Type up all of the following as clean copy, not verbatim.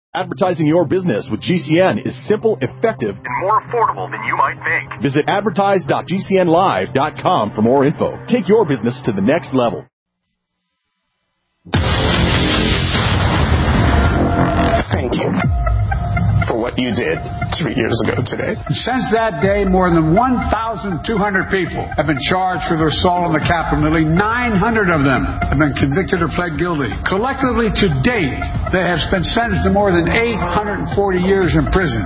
Advertising your business with GCN is simple, effective, and more affordable than you might think. Visit advertise.gcnlive.com for more info. Take your business to the next level. Thank you for what you did 3 years ago today. Since that day, more than 1,200 people have been charged for their assault on the Capitol. Nearly 900 of them have been convicted or pled guilty. Collectively, to date, they have been sentenced to more than 840 years in prison.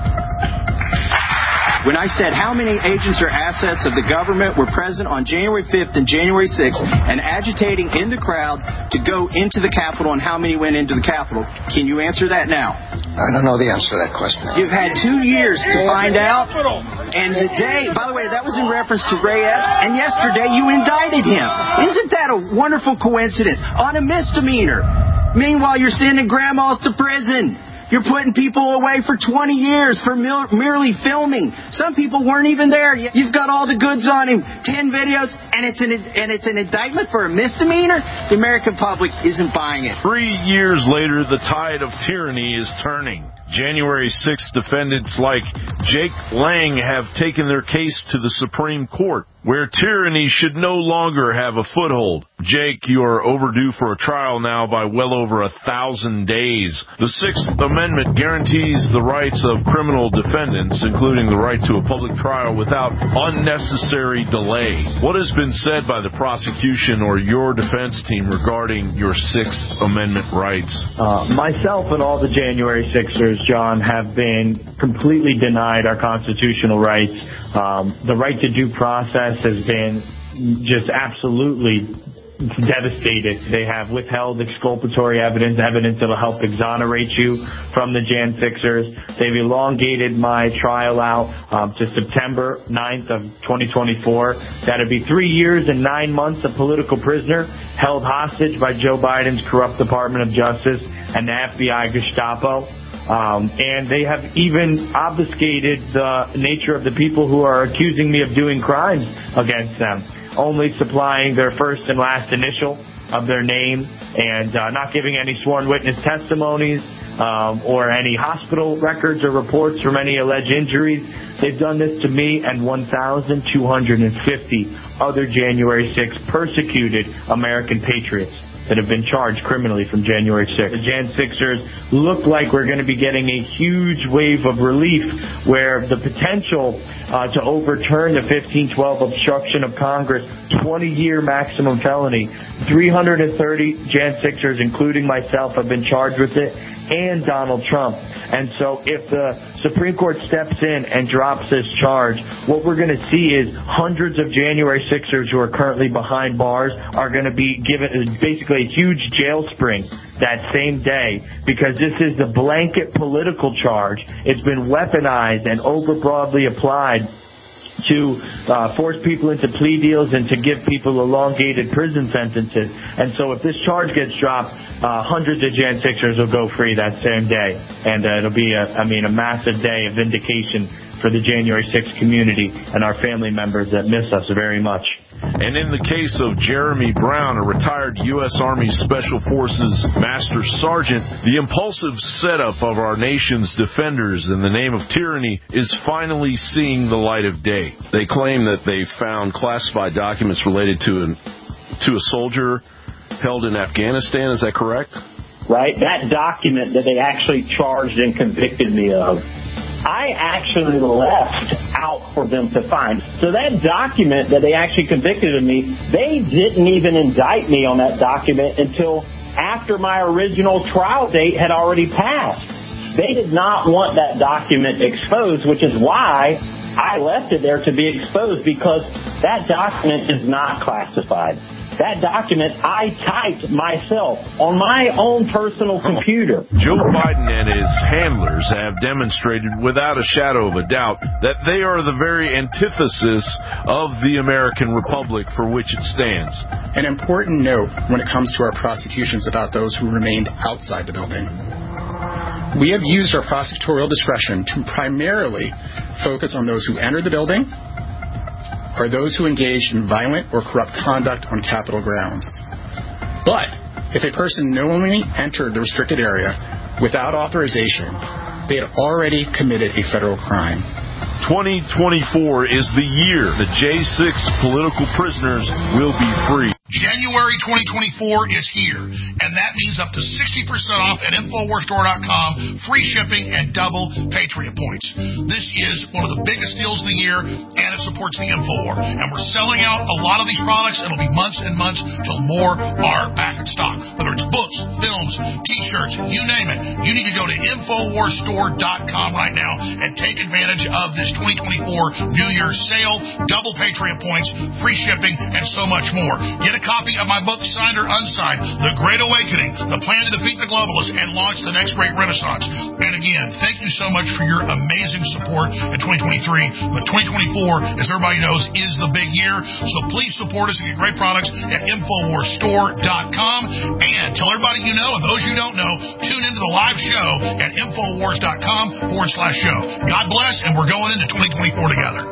When I said how many agents or assets of the government were present on January 5th and January 6th and agitating in the crowd to go into the Capitol and how many went into the Capitol, can you answer that now? I don't know the answer to that question. You've had 2 years to find out. And today, by the way, that was in reference to Ray Epps, and yesterday you indicted him. Isn't that a wonderful coincidence? On a misdemeanor. Meanwhile, you're sending grandmas to prison. You're putting people away for 20 years for merely filming. Some people weren't even there. You've got all the goods on him, 10 videos, and it's an indictment for a misdemeanor? The American public isn't buying it. 3 years later, the tide of tyranny is turning. January 6th defendants like Jake Lang have taken their case to the Supreme Court, where tyranny should no longer have a foothold. Jake, you are overdue for a trial now by well over 1,000 days. The Sixth Amendment guarantees the rights of criminal defendants, including the right to a public trial without unnecessary delay. What has been said by the prosecution or your defense team regarding your Sixth Amendment rights? Myself and all the January 6ers, John, have been completely denied our constitutional rights. The right to due process has been just absolutely devastated. They have withheld exculpatory evidence that will help exonerate you from the Jan 6ers. They've elongated my trial out to September 9th of 2024. That'd be 3 years and 9 months a political prisoner held hostage by Joe Biden's corrupt Department of Justice and the FBI Gestapo. And they have even obfuscated the nature of the people who are accusing me of doing crimes against them, only supplying their first and last initial of their name and not giving any sworn witness testimonies or any hospital records or reports from any alleged injuries. They've done this to me and 1,250 other January 6 persecuted American patriots that have been charged criminally from January 6th. The Jan 6ers look like we're going to be getting a huge wave of relief where the potential to overturn the 1512 obstruction of Congress, 20-year maximum felony. 330 Jan 6ers, including myself, have been charged with it, and Donald Trump. And so if the Supreme Court steps in and drops this charge, what we're going to see is hundreds of January 6ers who are currently behind bars are going to be given basically a huge jail spring that same day, because this is the blanket political charge. It's been weaponized and overbroadly applied to force people into plea deals and to give people elongated prison sentences. And so if this charge gets dropped, hundreds of Jan 6ers will go free that same day. And it'll be a massive day of vindication for the January 6th community and our family members that miss us very much. And in the case of Jeremy Brown, a retired U.S. Army Special Forces Master Sergeant, the impulsive setup of our nation's defenders in the name of tyranny is finally seeing the light of day. They claim that they found classified documents related to a soldier held in Afghanistan. Is that correct? Right. That document that they actually charged and convicted me of, I actually left out for them to find. So that document that they actually convicted of me, they didn't even indict me on that document until after my original trial date had already passed. They did not want that document exposed, which is why I left it there to be exposed, because that document is not classified. That document I typed myself on my own personal computer. Joe Biden and his handlers have demonstrated without a shadow of a doubt that they are the very antithesis of the American Republic for which it stands. An important note when it comes to our prosecutions about those who remained outside the building. We have used our prosecutorial discretion to primarily focus on those who entered the building or those who engaged in violent or corrupt conduct on Capitol grounds. But if a person knowingly entered the restricted area without authorization, they had already committed a federal crime. 2024 is the year the J6 political prisoners will be free. January 2024 is here, and that means up to 60% off at InfoWarsStore.com, free shipping, and double Patriot points. This is one of the biggest deals of the year, and it supports the InfoWar. And we're selling out a lot of these products. It'll be months and months till more are back in stock. Whether it's books, films, T-shirts, you name it, you need to go to InfoWarsStore.com right now and take advantage of this 2024 New Year's sale, double Patriot points, free shipping, and so much more. Get a copy of my book, signed or unsigned, The Great Awakening, The Plan to Defeat the Globalists and Launch the Next Great Renaissance. And again, thank you so much for your amazing support in 2023. But 2024, as everybody knows, is the big year. So please support us and get great products at InfoWarsStore.com. And tell everybody you know, and those you don't know, tune into the live show at InfoWars.com/show. God bless, and we're going into 2024 together.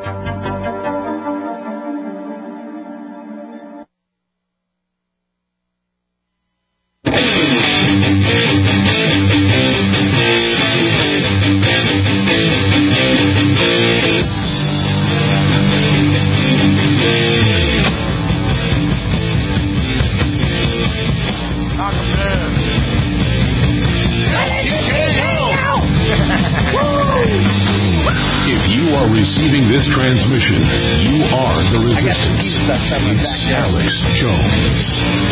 Receiving this transmission, you are the resistance. It's Alex Jones.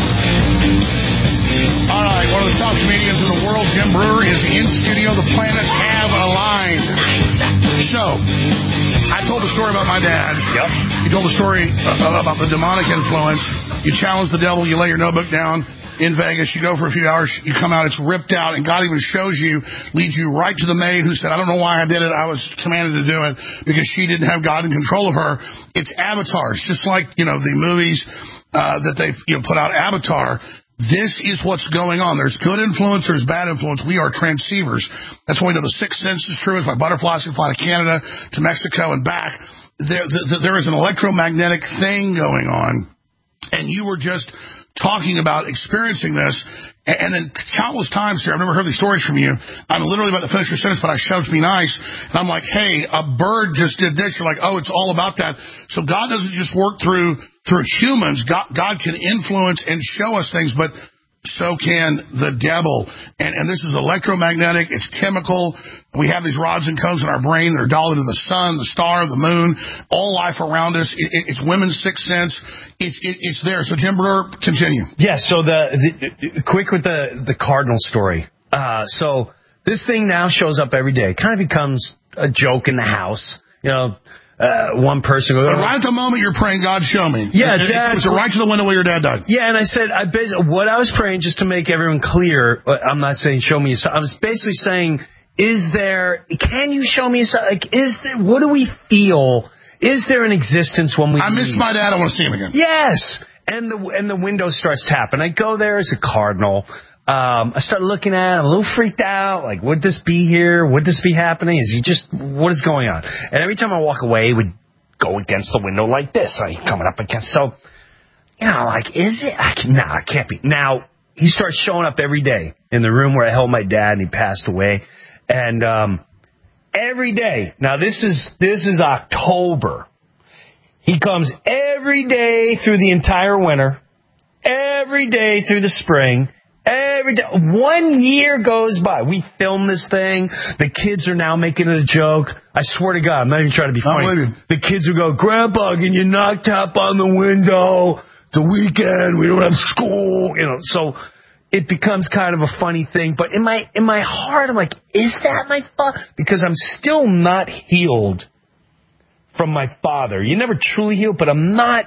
All right, one of the top comedians in the world, Jim Breuer, is in studio. The planets have aligned. So, I told the story about my dad. Yep. You told the story about the demonic influence. You challenge the devil. You lay your notebook down in Vegas. You go for a few hours. You come out. It's ripped out. And God even leads you right to the maid who said, I don't know why I did it. I was commanded to do it because she didn't have God in control of her. It's avatars. Just like, the movies that they've put out, Avatar. This is what's going on. There's good influence, there's bad influence. We are transceivers. That's why we know the sixth sense is true. As my butterflies can fly to Canada, to Mexico, and back. There is an electromagnetic thing going on. And you were just talking about experiencing this, and then countless times here, I've never heard these stories from you. I'm literally about to finish your sentence, but I shoved me nice, and I'm like, hey, a bird just did this. You're like, oh, it's all about that. So God doesn't just work through humans. God can influence and show us things, but so can the devil. And this is electromagnetic. It's chemical. We have these rods and cones in our brain that are dialed into the sun, the star, the moon, all life around us. It's women's sixth sense. It's there. So, Jim Breuer, continue. Yeah, so quick with the Cardinal story. So this thing now shows up every day. It kind of becomes a joke in the house. One person goes, but right at the moment you're praying, God, show me. Yeah, it was right to the window where your dad died. Yeah, and I said, what I was praying, just to make everyone clear, I'm not saying show me a sign. I was basically saying, can you show me a sign? Like, what do we feel? Is there an existence when we I missed my dad, I want to see him again. Yes. And the window starts tapping. I go there as a Cardinal. I start looking at it. I'm a little freaked out. Like, would this be here? Would this be happening? What is going on? And every time I walk away, it would go against the window like this. Coming up against. So, is it? Nah, it can't be. Now, he starts showing up every day in the room where I held my dad and he passed away. And, every day. Now, this is October. He comes every day through the entire winter. Every day through the spring. Every day. 1 year goes by. We film this thing. The kids are now making it a joke. I swear to God, I'm not even trying to be funny. The kids will go, Grandpa, can you knock tap on the window? It's a weekend. We don't have school. So it becomes kind of a funny thing. But in my heart, I'm like, is that my father? Because I'm still not healed from my father. You never truly heal, but I'm not.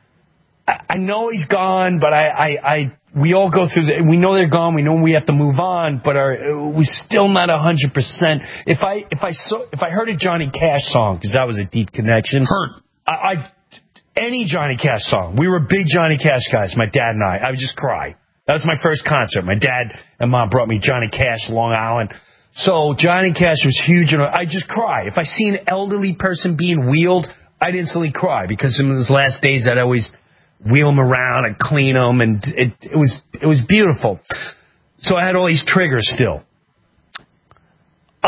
I know he's gone, but we all go through we know they're gone. We know we have to move on, but we're still not 100%. If I heard a Johnny Cash song, because that was a deep connection. Any Johnny Cash song. We were big Johnny Cash guys, my dad and I would just cry. That was my first concert. My dad and mom brought me Johnny Cash, Long Island. So Johnny Cash was huge, and I just cry. If I see an elderly person being wheeled, I'd instantly cry, because in his last days I'd always wheel him around and clean him, and it was beautiful. So I had all these triggers still.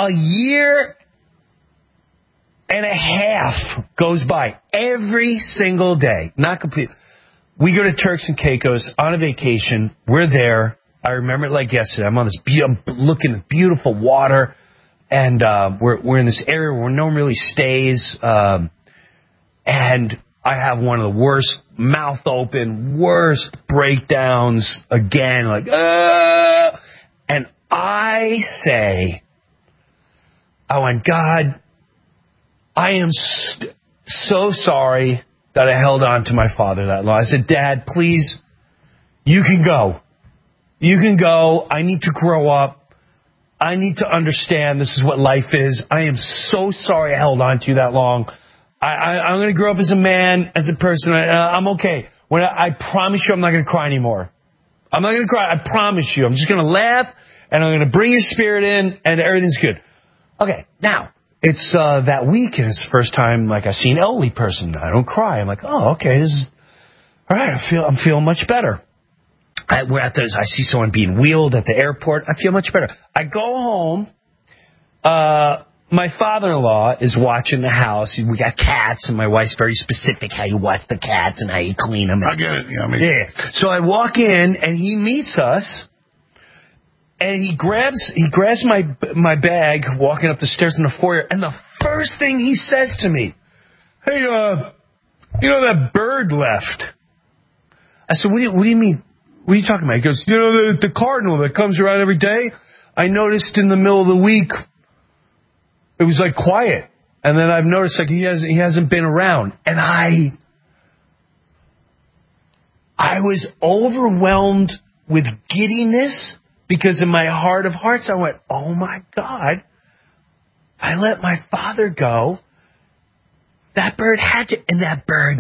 a year and a half goes by every single day. Not complete. We go to Turks and Caicos on a vacation. We're there. I remember it like yesterday. I'm on this looking at beautiful water, and we're in this area where no one really stays. And I have one of the worst mouth open, worst breakdowns again. Like, and I say, I went, God, I am so sorry that I held on to my father that long. I said, Dad, please, you can go. You can go. I need to grow up. I need to understand this is what life is. I am so sorry I held on to you that long. I'm going to grow up as a man, as a person. I'm okay. I promise you I'm not going to cry anymore. I'm not going to cry. I promise you. I'm just going to laugh, and I'm going to bring your spirit in, and everything's good. Okay, now, it's that week, and it's the first time like I see an elderly person. I don't cry. I'm like, oh, okay, this is all right. I'm feeling much better. I see someone being wheeled at the airport. I feel much better. I go home. My father-in-law is watching the house. We got cats, and my wife's very specific how you watch the cats and how you clean them. I get it. Yeah. So I walk in, and he meets us. And he grabs my bag walking up the stairs in the foyer, and the first thing he says to me, hey, you know that bird left? I said, what do you mean? What are you talking about? He goes, the cardinal that comes around every day? I noticed in the middle of the week it was like quiet. And then I've noticed like he hasn't been around. And I was overwhelmed with giddiness. Because in my heart of hearts, I went, oh, my God, I let my father go. That bird had to, and that bird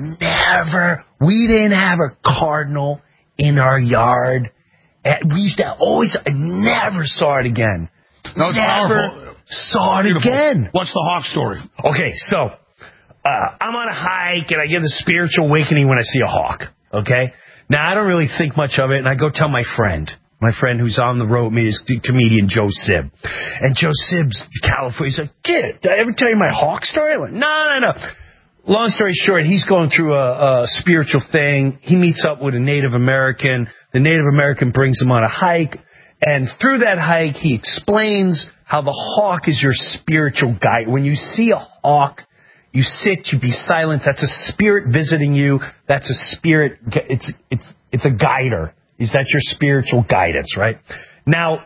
we didn't have a cardinal in our yard. We used to always, I never saw it again. No, it's powerful. Saw it again. What's the hawk story? Okay, so I'm on a hike, and I get a spiritual awakening when I see a hawk, okay? Now, I don't really think much of it, and I go tell my friend who's on the road, is comedian Joe Sib. And Joe Sib's California. He's like, did I ever tell you my hawk story? I went, no. Long story short, he's going through a spiritual thing. He meets up with a Native American. The Native American brings him on a hike. And through that hike, he explains how the hawk is your spiritual guide. When you see a hawk, you sit, you be silent. That's a spirit visiting you. That's a spirit. It's a guider. Is that your spiritual guidance, right? Now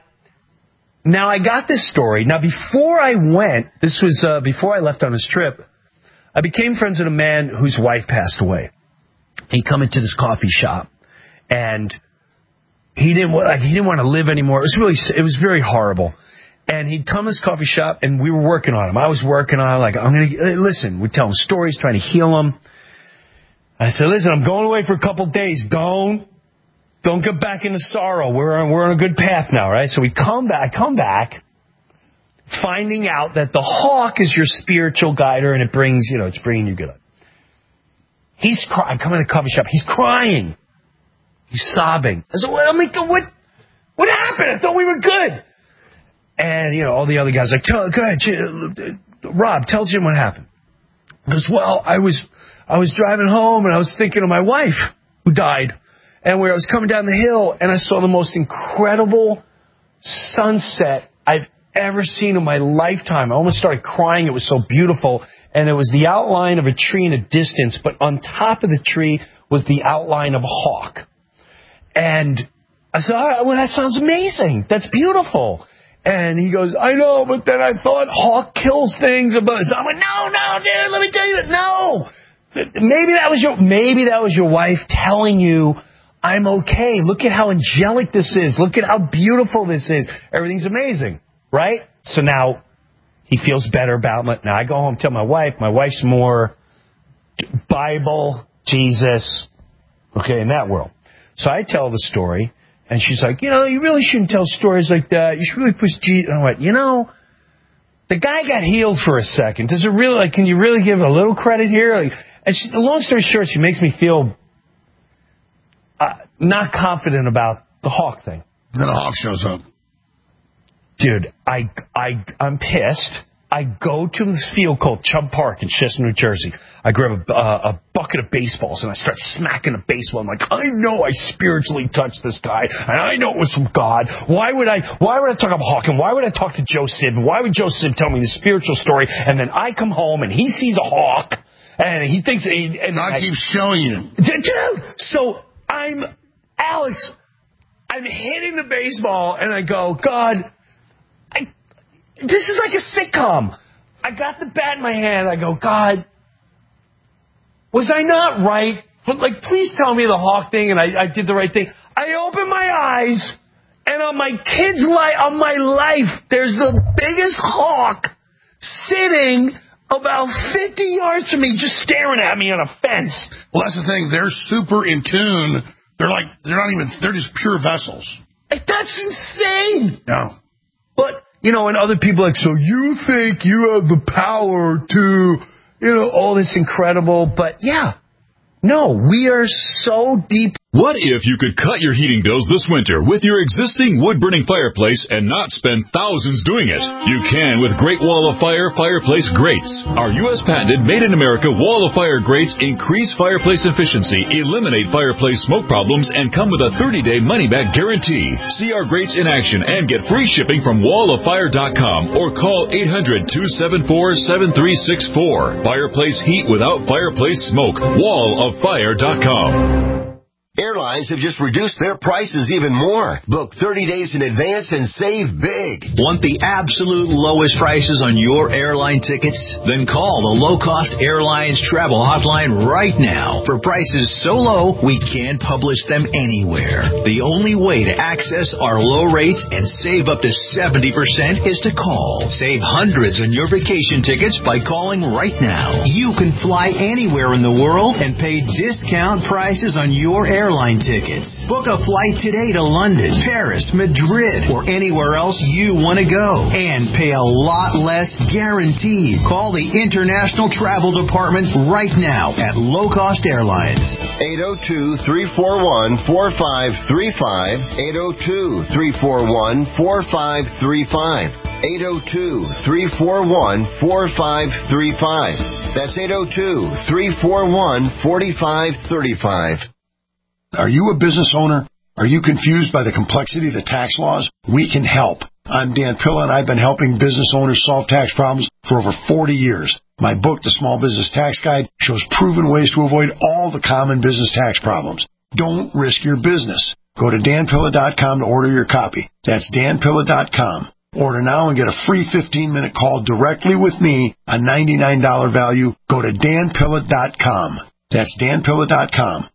I got this story. Now, before I went, this was before I left on this trip, I became friends with a man whose wife passed away. He come into this coffee shop, and he didn't want to live anymore. It was very horrible. And he'd come to this coffee shop, and we were working on him. I was working on him, like, I'm going to listen. We'd tell him stories, trying to heal him. I said, listen, I'm going away for a couple of days. Don't get back into sorrow. We're on a good path now, right? So I come back, finding out that the hawk is your spiritual guider, and it's bringing you good luck. He's crying. I come in the coffee shop. He's crying. He's sobbing. I said, what happened? I thought we were good. And, all the other guys like, go ahead, Rob, tell Jim what happened. He goes, well, I was driving home, and I was thinking of my wife who died. And where I was coming down the hill, and I saw the most incredible sunset I've ever seen in my lifetime. I almost started crying. It was so beautiful. And it was the outline of a tree in a distance, but on top of the tree was the outline of a hawk. And I said, all right, well, that sounds amazing. That's beautiful. And he goes, I know, but then I thought hawk kills things. So I'm like, no, dude, let me tell you, no. Maybe that was your wife telling you, I'm okay. Look at how angelic this is. Look at how beautiful this is. Everything's amazing, right? So now he feels better about it. Now I go home and tell my wife. My wife's more Bible, Jesus, okay, in that world. So I tell the story, and she's like, you really shouldn't tell stories like that. You should really push Jesus. And I went, the guy got healed for a second. Does it really, can you really give a little credit here? And long story short, she makes me feel not confident about the hawk thing. Then a hawk shows up. Dude, I'm pissed. I go to this field called Chubb Park in Chester, New Jersey. I grab a bucket of baseballs and I start smacking a baseball. I'm like, I know I spiritually touched this guy, and I know it was from God. Why would I talk about hawking? Why would I talk to Joe Sib? Why would Joe Sib tell me the spiritual story? And then I come home and he sees a hawk and he thinks, and I keep showing you, dude. So I'm hitting the baseball and I go, God. This is like a sitcom. I got the bat in my hand. I go, God, was I not right? But please tell me the hawk thing, and I did the right thing. I open my eyes, and on my kid's on my life, there's the biggest hawk sitting about 50 yards from me, just staring at me on a fence. Well, that's the thing. They're super in tune. They're just pure vessels. That's insane. No. But, and other people are like, so you think you have the power to, all this incredible, but yeah. No, we are so deep. What if you could cut your heating bills this winter with your existing wood-burning fireplace and not spend thousands doing it? You can with Great Wall of Fire fireplace grates. Our U.S. patented made-in-America Wall of Fire grates increase fireplace efficiency, eliminate fireplace smoke problems, and come with a 30-day money-back guarantee. See our grates in action and get free shipping from walloffire.com or call 800-274-7364. Fireplace heat without fireplace smoke. walloffire.com. Airlines have just reduced their prices even more. Book 30 days in advance and save big. Want the absolute lowest prices on your airline tickets? Then call the Low Cost Airlines Travel Hotline right now. For prices so low, we can't publish them anywhere. The only way to access our low rates and save up to 70% is to call. Save hundreds on your vacation tickets by calling right now. You can fly anywhere in the world and pay discount prices on your airline tickets. Book a flight today to London, Paris, Madrid, or anywhere else you want to go and pay a lot less guaranteed. Call the International Travel Department right now at Low Cost Airlines. 802-341-4535. 802-341-4535. 802-341-4535. That's 802-341-4535. Are you a business owner? Are you confused by the complexity of the tax laws? We can help. I'm Dan Pilla, and I've been helping business owners solve tax problems for over 40 years. My book, The Small Business Tax Guide, shows proven ways to avoid all the common business tax problems. Don't risk your business. Go to danpilla.com to order your copy. That's danpilla.com. Order now and get a free 15-minute call directly with me, a $99 value. Go to danpilla.com. That's danpilla.com.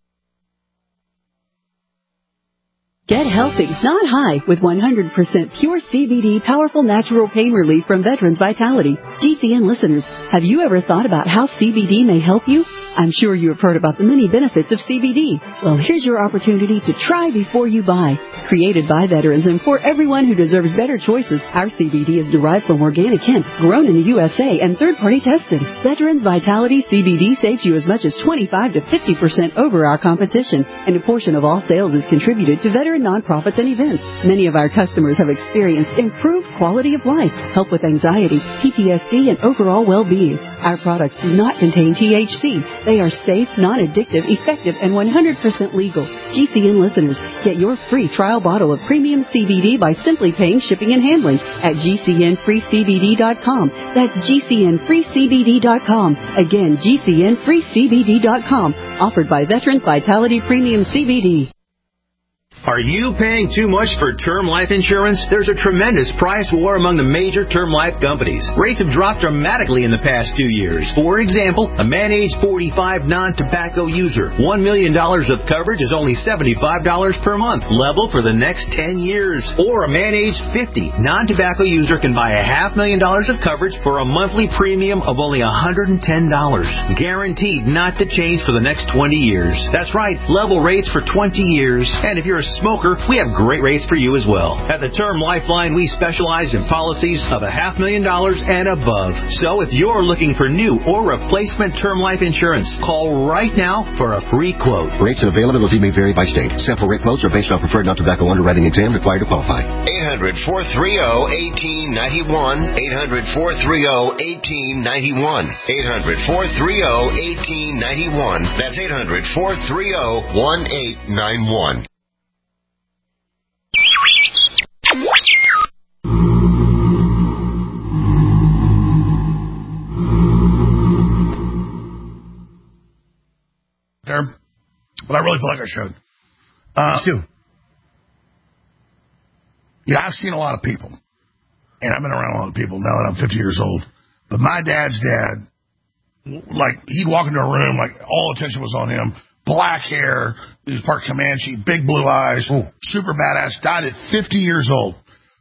Get healthy, not high, with 100% pure CBD powerful natural pain relief from Veterans Vitality. GCN listeners, have you ever thought about how CBD may help you? I'm sure you have heard about the many benefits of CBD. Well, here's your opportunity to try before you buy. Created by veterans and for everyone who deserves better choices, our CBD is derived from organic hemp, grown in the USA, and third-party tested. Veterans Vitality CBD saves you as much as 25 to 50% over our competition, and a portion of all sales is contributed to veteran nonprofits and events. Many of our customers have experienced improved quality of life, help with anxiety, PTSD, and overall well-being. Our products do not contain THC. They are safe, non-addictive, effective, and 100% legal. GCN listeners, get your free trial bottle of premium CBD by simply paying shipping and handling at GCNFreeCBD.com. That's GCNFreeCBD.com. Again, GCNFreeCBD.com. Offered by Veterans Vitality Premium CBD. Are you paying too much for term life insurance? There's a tremendous price war among the major term life companies. Rates have dropped dramatically in the past 2 years. For example, a man age 45 non-tobacco user, $1 million of coverage is only $75 per month, level for the next 10 years. Or a man age 50 non-tobacco user can buy $500,000 of coverage for a monthly premium of only $110, guaranteed not to change for the next 20 years. That's right, level rates for 20 years. And if you're a smoker, we have great rates for you as well. At the Term Lifeline, we specialize in policies of $500,000 and above. So if you're looking for new or replacement term life insurance, call right now for a free quote. Rates and availability may vary by state. Sample rate quotes are based on preferred non-tobacco underwriting exam required to qualify. 800-430-1891. 800-430-1891. 800-430-1891. That's 800-430-1891. There, but I really feel like I should. Yeah, I've seen a lot of people, and I've been around a lot of people now that I'm 50 years old. But my dad's dad, like, he'd walk into a room, like, all attention was on him. Black hair, he was part Comanche, big blue eyes, super badass, died at 50 years old.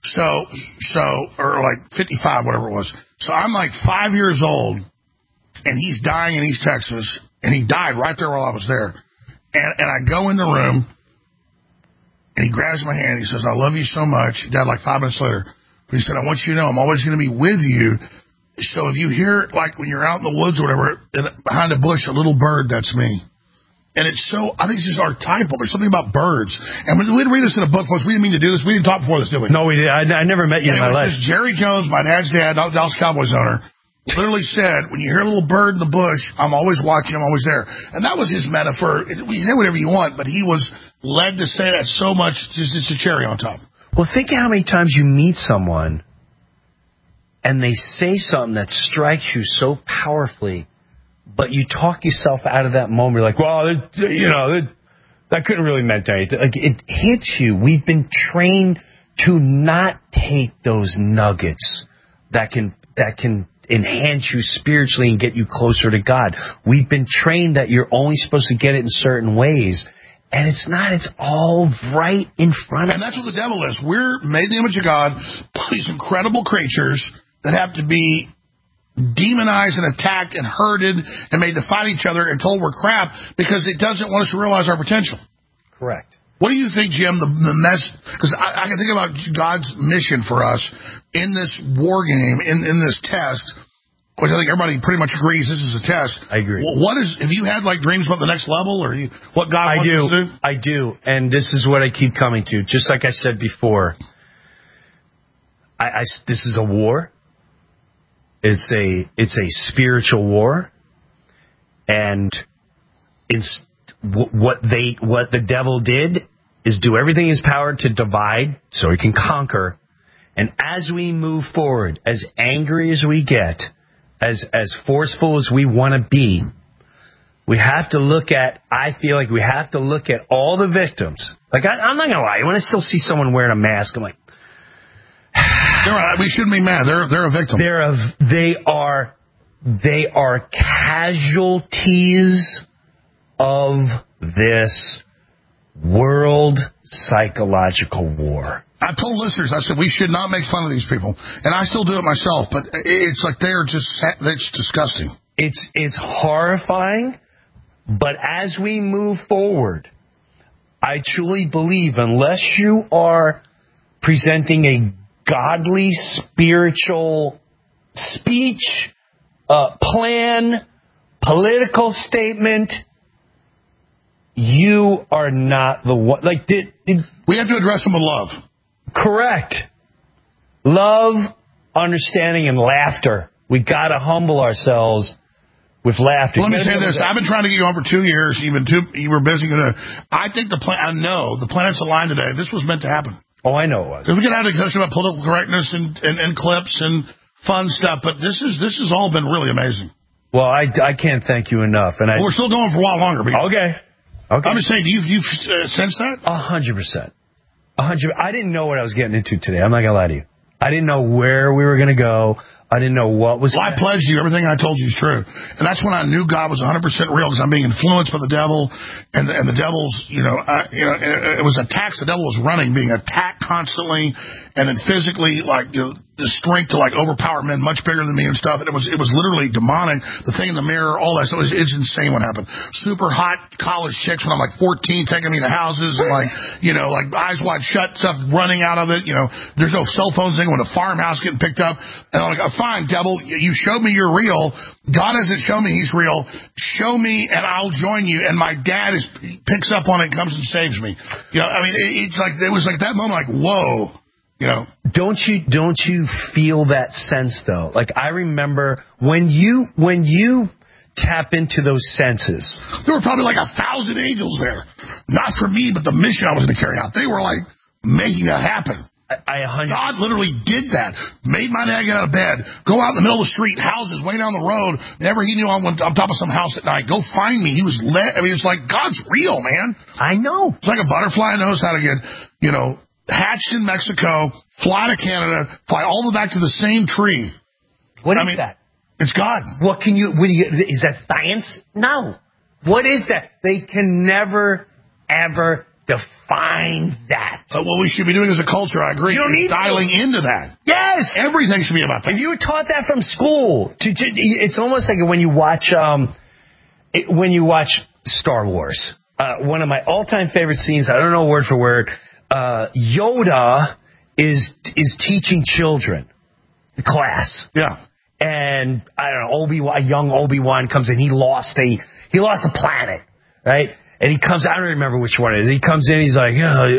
Or like 55, whatever it was. So I'm like 5 years old, and he's dying in East Texas, and he died right there while I was there. And I go in the room, and he grabs my hand, he says, I love you so much. He died like 5 minutes later. But he said, I want you to know I'm always going to be with you. So if you hear, like, when you're out in the woods or whatever, behind a bush, a little bird, that's me. And it's so, I think it's just archetypal. There's something about birds. And we didn't read this in a book, folks. We didn't mean to do this. We didn't talk before this, did we? No, we did. I never met you in my life. Jerry Jones, my dad's dad, Dallas Cowboys owner, literally said, when you hear a little bird in the bush, I'm always watching, I'm always there. And that was his metaphor. We say whatever you want, but he was led to say that so much, just it's a cherry on top. Well, think of how many times you meet someone and they say something that strikes you so powerfully, but you talk yourself out of that moment. You're like, well, that couldn't really meant anything. Like, it hits you. We've been trained to not take those nuggets that can enhance you spiritually and get you closer to God. We've been trained that you're only supposed to get it in certain ways. And it's not. It's all right in front of us. And that's what the devil is. We're made in the image of God, these incredible creatures that have to be demonized and attacked and herded and made to fight each other and told we're crap because it doesn't want us to realize our potential. Correct. What do you think, Jim, the mess... Because I can think about God's mission for us in this war game, in this test, which I think everybody pretty much agrees this is a test. I agree. Have you had, like, dreams about the next level or what God wants us to do? I do, and this is what I keep coming to. Just like I said before, this is a war. It's a spiritual war, and what the devil did is do everything in his power to divide so he can conquer. And as we move forward, as angry as we get, as forceful as we want to be, we have to look at. I feel like we have to look at all the victims. Like I'm not gonna lie, when I still see someone wearing a mask, I'm like. We shouldn't be mad. They're a victim. They are casualties of this world psychological war. I told listeners, I said we should not make fun of these people, and I still do it myself. But it's like it's disgusting. It's horrifying. But as we move forward, I truly believe unless you are presenting a godly, spiritual speech, plan, political statement, you are not the one. Like, we have to address them with love. Correct. Love, understanding, and laughter. We got to humble ourselves with laughter. Let me say this. I've been trying to get you on for 2 years. You were busy. I think I know the planets aligned today. This was meant to happen. Oh, I know it was. We can have a discussion about political correctness and clips and fun stuff, but this has all been really amazing. Well, I can't thank you enough. And we're still going for a while longer. Okay. I'm just saying, do you sense that? 100%. I didn't know what I was getting into today. I'm not going to lie to you. I didn't know where we were going to go. I didn't know what was. Well, I pledged you everything I told you is true, and that's when I knew God was 100% real because I'm being influenced by the devil, and the devil's, it was attacks. The devil was running, being attacked constantly, and then physically, like the strength to like overpower men much bigger than me and stuff. And it was literally demonic. The thing in the mirror, all that stuff. It's insane what happened. Super hot college chicks when I'm like 14, taking me to houses and like eyes wide shut, stuff running out of it. There's no cell phones thing when a farmhouse getting picked up. And I'm like, fine, devil, you showed me you're real. God hasn't shown me he's real. Show me and I'll join you. And my dad picks up on it and comes and saves me. It was like that moment, like, whoa. Don't you feel that sense though? Like I remember when you tap into those senses. There were probably like 1,000 angels there. Not for me, but the mission I was going to carry out. They were like making that happen. God literally did that. Made my dad get out of bed, go out in the middle of the street, houses way down the road. Never he knew I went on top of some house at night. Go find me. He was it's like God's real, man. I know. It's like a butterfly knows how to get, hatched in Mexico, fly to Canada, fly all the way back to the same tree. What is that? It's God. Is that science? No. What is that? They can never, ever define that. What we should be doing as a culture, I agree. You don't need dialing into that. Yes. Everything should be about that. If you were taught that from school, it's almost like when you watch Star Wars. One of my all-time favorite scenes, I don't know word for word, Yoda is teaching children, the class. Yeah. And I don't know, young Obi-Wan comes in. He lost a planet, right? And he comes. I don't remember which one it is. He comes in. He's like,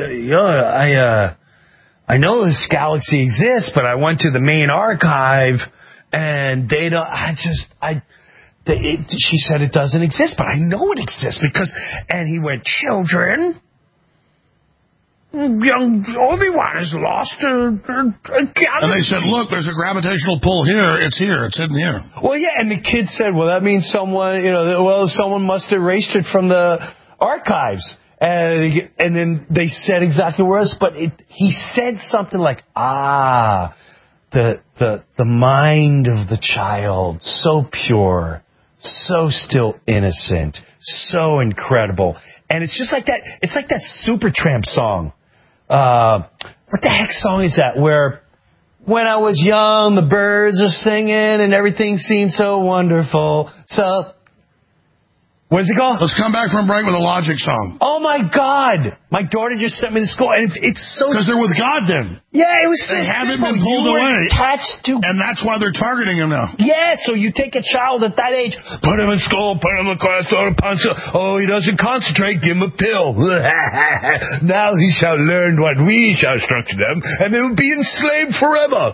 I know this galaxy exists, but I went to the main archive, and they don't. She said it doesn't exist, but I know it exists because. And he went, children. Young Obi-Wan is lost a galaxy. And they said, look, there's a gravitational pull here. It's hidden here. Well, yeah, and the kid said, well, that means someone must have erased it from the archives. And then they said exactly where it was, but he said something like, the mind of the child, so pure, so still innocent, so incredible. And it's just like that. It's like that Supertramp song. What the heck song is that? Where when I was young, the birds are singing and everything seemed so wonderful. So, what is it called? Let's come back from break with a Logic song. Oh my God! My daughter just sent me to school, and it's so. Because they're with God, then. Yeah, it was. So they haven't simple. been pulled away. Attached to. And that's why they're targeting him now. Yeah, so you take a child at that age, put him in school, put him in class, throw him a punch. Oh, he doesn't concentrate. Give him a pill. Now he shall learn what we shall instruct them, and they will be enslaved forever.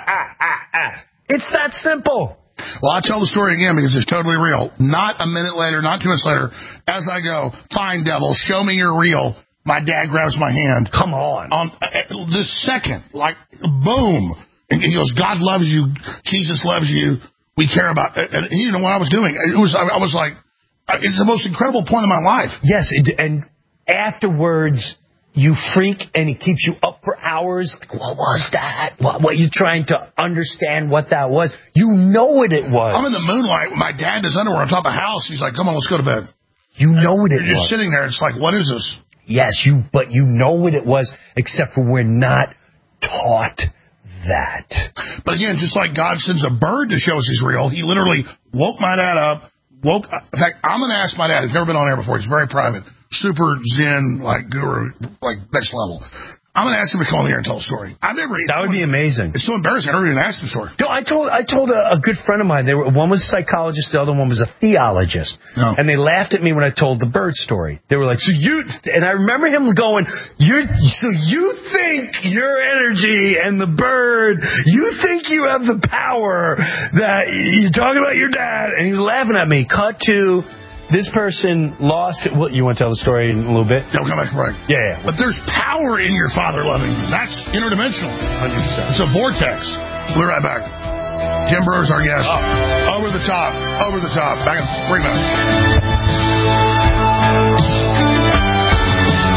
It's that simple. Well, I'll tell the story again because it's totally real. Not a minute later, not 2 minutes later, as I go, fine, devil, show me you're real. My dad grabs my hand. Come on. This second, like, boom. And he goes, God loves you. Jesus loves you. We care about it. And you know what I was doing? I was like, it's the most incredible point in my life. Yes, and afterwards, you freak, and it keeps you up for hours. What was that? What you trying to understand what that was? You know what it was. I'm in the moonlight with my dad in his underwear on top of the house. He's like, come on, let's go to bed. You know what it was. You're just sitting there. It's like, what is this? Yes, but you know what it was, except for we're not taught that. But again, just like God sends a bird to show us he's real, he literally woke my dad up. In fact, I'm going to ask my dad. He's never been on air before. He's very private. Super Zen, like guru, like next level. I'm going to ask him to come on here and tell a story. That would be amazing. It's so embarrassing. I never even asked the story. No, I told a good friend of mine. One was a psychologist, the other one was a theologist. No. And they laughed at me when I told the bird story. They were like, and I remember him going, so you think your energy and the bird, you think you have the power that you're talking about your dad. And he was laughing at me. Cut to this person lost it. Well, you want to tell the story in a little bit? They'll come back right. Yeah. But there's power in your father loving you. That's interdimensional. 100%. It's a vortex. We'll be right back. Jim Brewer's our guest. Over the top. Back in 3 minutes.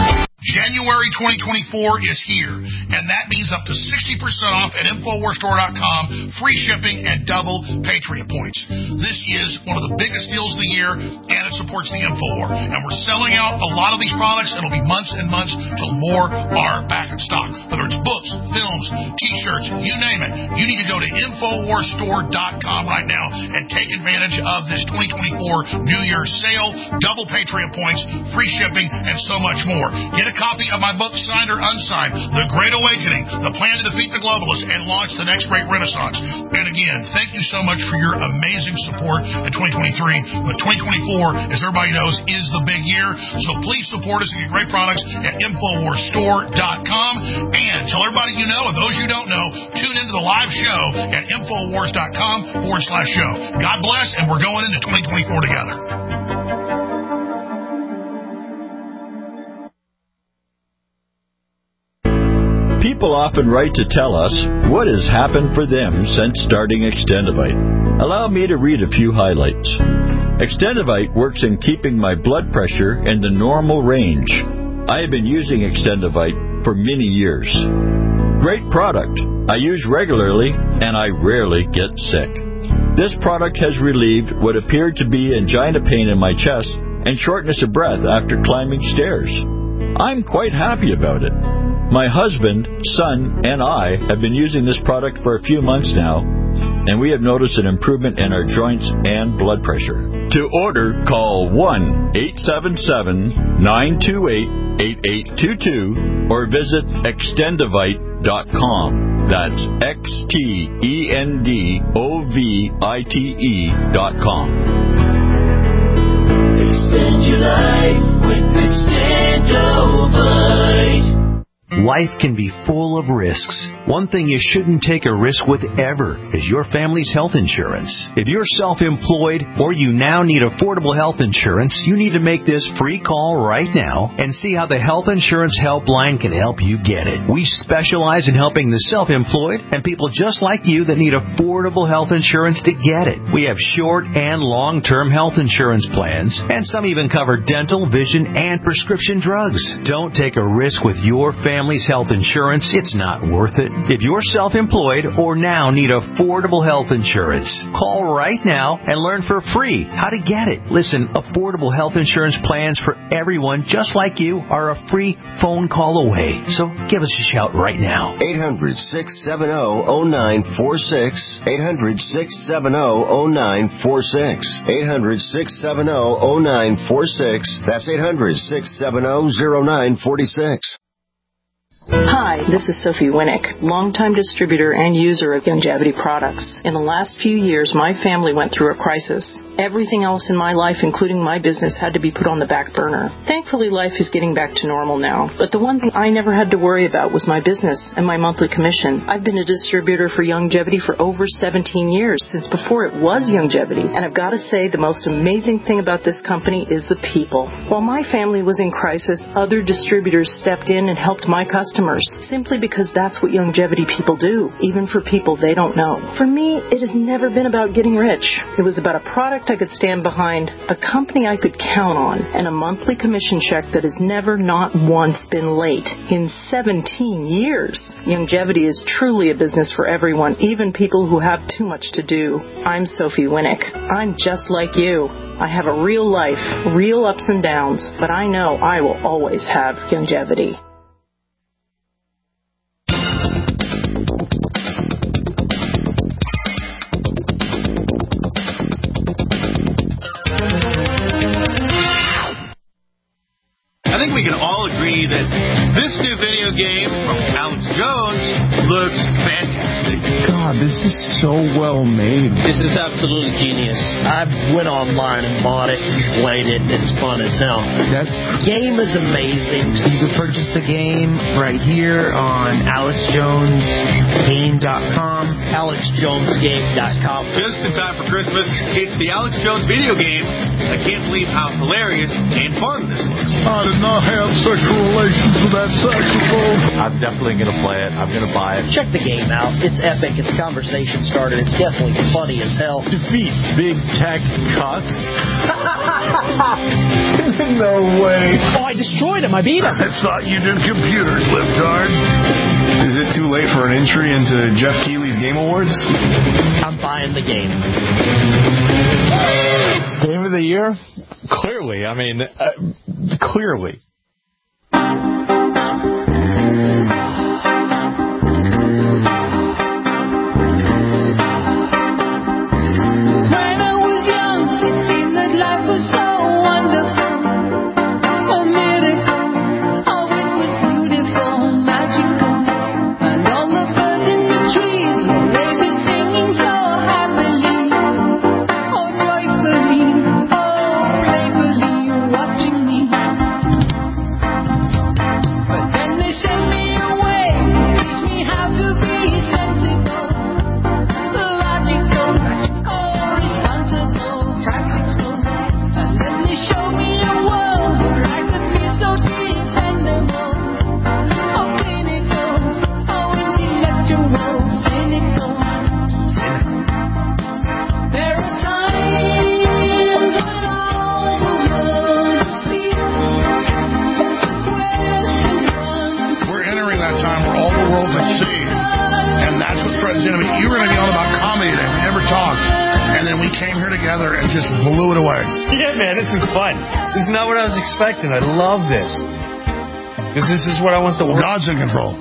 January 2024 is here, and that means up to 60% off at InfoWarsStore.com, free shipping, and double Patriot points. This is one of the biggest deals of the year, and it supports the InfoWar. And we're selling out a lot of these products. It'll be months and months till more are back in stock. Whether it's books, films, T-shirts, you name it, you need to go to InfoWarsStore.com right now and take advantage of this 2024 New Year's sale, double Patriot points, free shipping, and so much more. Get a copy of my book, signed or unsigned, The Great Awakening, The Plan to Defeat the Globalists and Launch the Next Great Renaissance. And again, thank you so much for your amazing support in 2023. But 2024, as everybody knows, is the big year. So please support us and get great products at InfoWarsStore.com. And tell everybody you know, and those you don't know, tune into the live show at InfoWars.com/show. God bless, and we're going into 2024 together. People often write to tell us what has happened for them since starting Extendivite. Allow me to read a few highlights. Extendivite works in keeping my blood pressure in the normal range. I have been using Extendivite for many years. Great product. I use regularly and I rarely get sick. This product has relieved what appeared to be angina pain in my chest and shortness of breath after climbing stairs. I'm quite happy about it. My husband, son, and I have been using this product for a few months now, and we have noticed an improvement in our joints and blood pressure. To order, call 1-877-928-8822 or visit Extendivite.com. That's XTENDOVITE.com. Extend your life with Extendivite. Life can be full of risks. One thing you shouldn't take a risk with ever is your family's health insurance. If you're self-employed or you now need affordable health insurance, you need to make this free call right now and see how the Health Insurance Helpline can help you get it. We specialize in helping the self-employed and people just like you that need affordable health insurance to get it. We have short and long-term health insurance plans, and some even cover dental, vision, and prescription drugs. Don't take a risk with your family's health insurance. It's not worth it. If you're self-employed or now need affordable health insurance, call right now and learn for free how to get it. Listen, affordable health insurance plans for everyone just like you are a free phone call away. So give us a shout right now. 800-670-0946. 800-670-0946. 800-670-0946. That's 800-670-0946. Hi, this is Sophie Winnick, longtime distributor and user of Youngevity products. In the last few years, my family went through a crisis. Everything else in my life, including my business, had to be put on the back burner. Thankfully, life is getting back to normal now. But the one thing I never had to worry about was my business and my monthly commission. I've been a distributor for Youngevity for over 17 years, since before it was Youngevity. And I've got to say, the most amazing thing about this company is the people. While my family was in crisis, other distributors stepped in and helped my customers, simply because that's what Youngevity people do, even for people they don't know. For me, it has never been about getting rich. It was about a product I could stand behind, a company I could count on, and a monthly commission check that has never, not once, been late in 17 years. Youngevity is truly a business for everyone, even people who have too much to do. I'm Sophie Winnick. I'm just like you. I have a real life, real ups and downs, but I know I will always have Youngevity. I think we can all agree that this new video game from Alex Jones looks fantastic. God, this is so well made. This is absolutely genius. I went online and bought it and played it. It's fun as hell. The game is amazing. You can purchase the game right here on AlexJonesGame.com. AlexJonesGame.com. Just in time for Christmas, it's the Alex Jones video game. I can't believe how hilarious and fun this looks. I did not have sexual relations with that saxophone. I'm definitely going to play it. I'm going to buy it. live. Check the game out. It's epic. It's a conversation starter. It's definitely funny as hell. Defeat Big Tech Cuts. No way. Oh, I destroyed him. I beat him. I thought you did computers, libtard. Is it too late for an entry into Jeff Keighley's Game Awards? I'm buying the game. Game of the year? Clearly. I mean, clearly. Expecting. I love this. This is what I want the world. God's in control.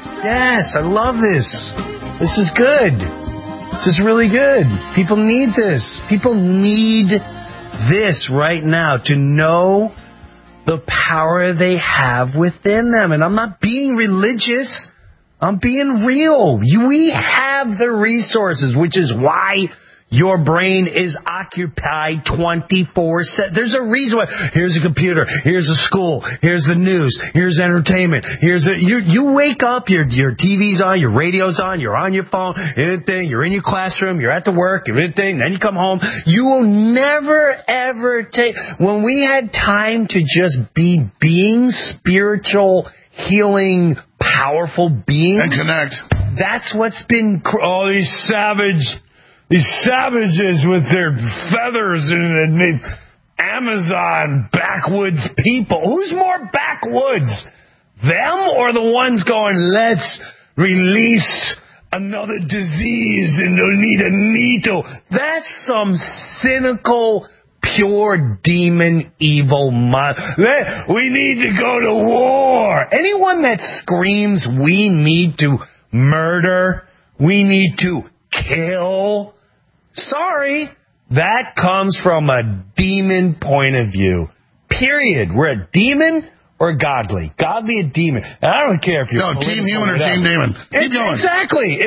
Yes, I love this. This is good. This is really good. People need this. People need this right now to know the power they have within them. And I'm not being religious. I'm being real. We have the resources, which is why your brain is occupied 24/7. There's a reason why. Here's a computer. Here's a school. Here's the news. Here's entertainment. You wake up. Your TV's on. Your radio's on. You're on your phone. Anything. You're in your classroom. You're at the work. You're anything. Then you come home. You will never ever take. When we had time to just be beings, spiritual, healing, powerful beings, and connect. That's what's been. Oh, These savages with their feathers and Amazon backwoods people. Who's more backwoods? Them or the ones going, let's release another disease and don't need a needle? That's some cynical, pure demon evil mind. We need to go to war. Anyone that screams we need to murder, we need to kill, sorry, that comes from a demon point of view. Period. We're a demon or godly. Godly a demon. And I don't care if you're team human or team demon. Keep going. Exactly.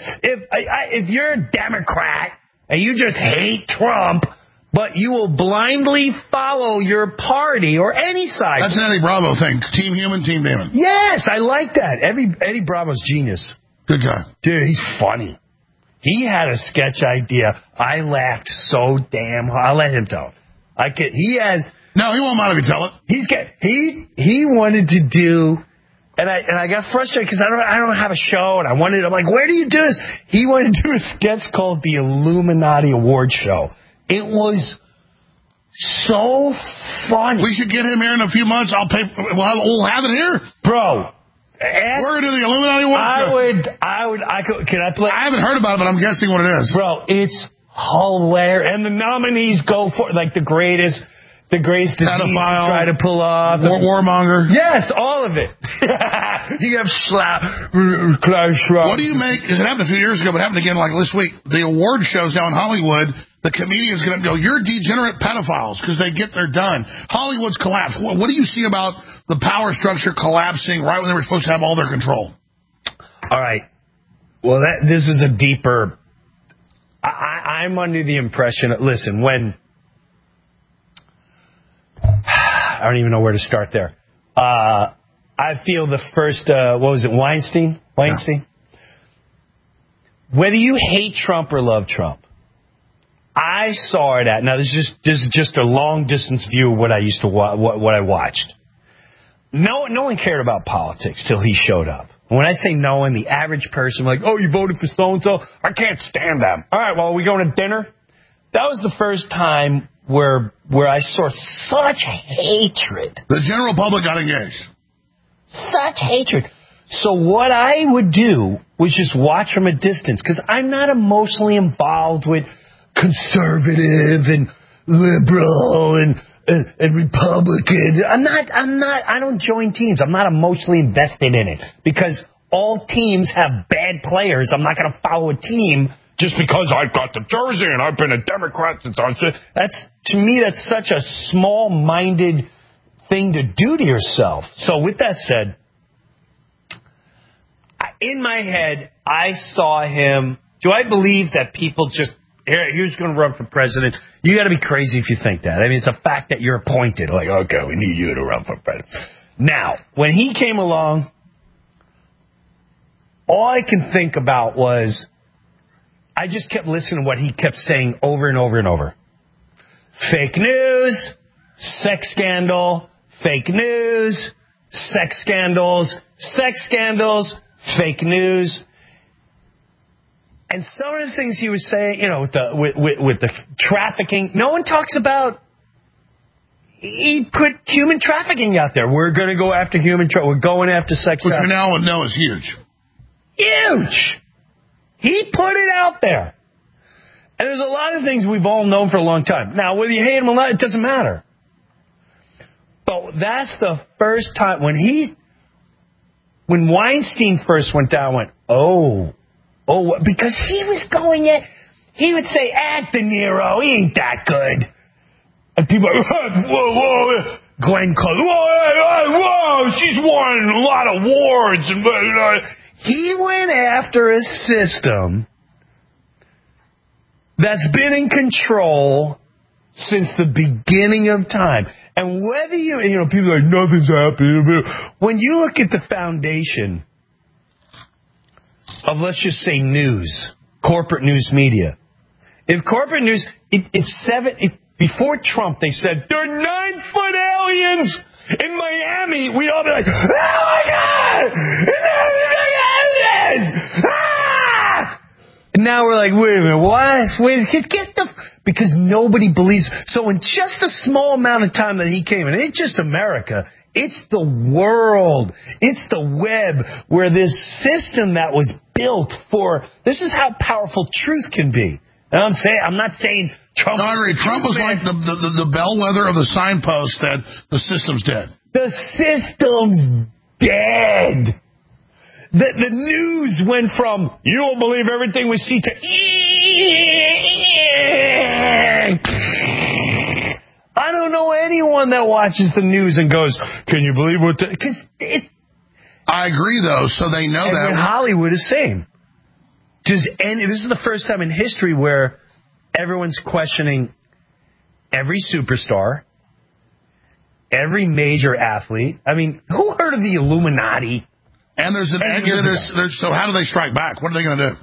If you're a Democrat and you just hate Trump, but you will blindly follow your party or any side. That's an Eddie Bravo thing. Team human, team demon. Yes, I like that. Eddie Bravo's genius. Good guy. Dude, he's funny. He had a sketch idea. I laughed so damn hard. I'll let him tell it. No, he won't mind if you tell it. He wanted to do, and I got frustrated because I don't have a show, and I'm like, where do you do this? He wanted to do a sketch called the Illuminati Award Show. It was so funny. We should get him here in a few months. We'll have it here, bro. We're going to do the Illuminati Award. Can I play? I haven't heard about it, but I'm guessing what it is. Bro, it's hilarious. And the nominees go for, like, the greatest disease to try to pull off. Warmonger. Yes, all of it. You have Klaus Schwab. What do you make? It happened a few years ago, but it happened again like this week. The award shows now in Hollywood, the comedians get up and go, you're degenerate pedophiles, because they get their done. Hollywood's collapsed. What do you see about the power structure collapsing right when they were supposed to have all their control? All right. Well, this is a deeper... I'm under the impression... Listen, when... I don't even know where to start there. I feel the first... what was it? Weinstein? Yeah. Whether you hate Trump or love Trump, I saw it at... Now, this is just a long-distance view of what I watched. No one cared about politics till he showed up. And when I say knowing, the average person, like, oh, you voted for so-and-so? I can't stand them. All right, well, are we going to dinner? That was the first time where I saw such hatred. The general public got engaged. Such hatred. So what I would do was just watch from a distance, because I'm not emotionally involved with conservative and liberal and Republican. I don't join teams. I'm not emotionally invested in it, because all teams have bad players. I'm not going to follow a team just because I've got the jersey and I've been a Democrat since I was... To me, that's such a small-minded thing to do to yourself. So with that said, in my head, I saw him... Do I believe that people just... Here's going to run for president. You got to be crazy if you think that. I mean, it's a fact that you're appointed. Like, okay, we need you to run for president. Now, when he came along, all I can think about was... I just kept listening to what he kept saying over and over and over. Fake news, sex scandal, fake news, sex scandals, fake news. And some of the things he was saying, with the trafficking, no one talks about. He put human trafficking out there. We're going to go after human trafficking. We're going after sex trafficking. Which we now know is huge. Huge. He put it out there. And there's a lot of things we've all known for a long time. Now, whether you hate him or not, it doesn't matter. But that's the first time when Weinstein first went down, I went, because he was going at, he would say, De Niro, he ain't that good. And people are like, whoa, Glenn Close, whoa, she's won a lot of awards. And he went after a system that's been in control since the beginning of time. And whether people are like, nothing's happening. When you look at the foundation of, let's just say, news, corporate news media. If corporate news, before Trump, they said, there are 9-foot aliens in Miami. We'd all be like, oh my God! Ah! And now we're like, wait a minute, what? Because nobody believes. So in just a small amount of time that he came, and it ain't just America, it's the world, it's the web, where this system that was built for, this is how powerful truth can be. And I'm not saying Trump. No, I agree. Trump was like the bellwether of the signpost that the system's dead. The system's dead. The news went from, you don't believe everything we see, to I don't know anyone that watches the news and goes, can you believe what because I agree, though, so they know that. And Hollywood is same. This is the first time in history where everyone's questioning every superstar, every major athlete. I mean, who heard of the Illuminati? And there's an exodus. So how do they strike back? What are they going to do?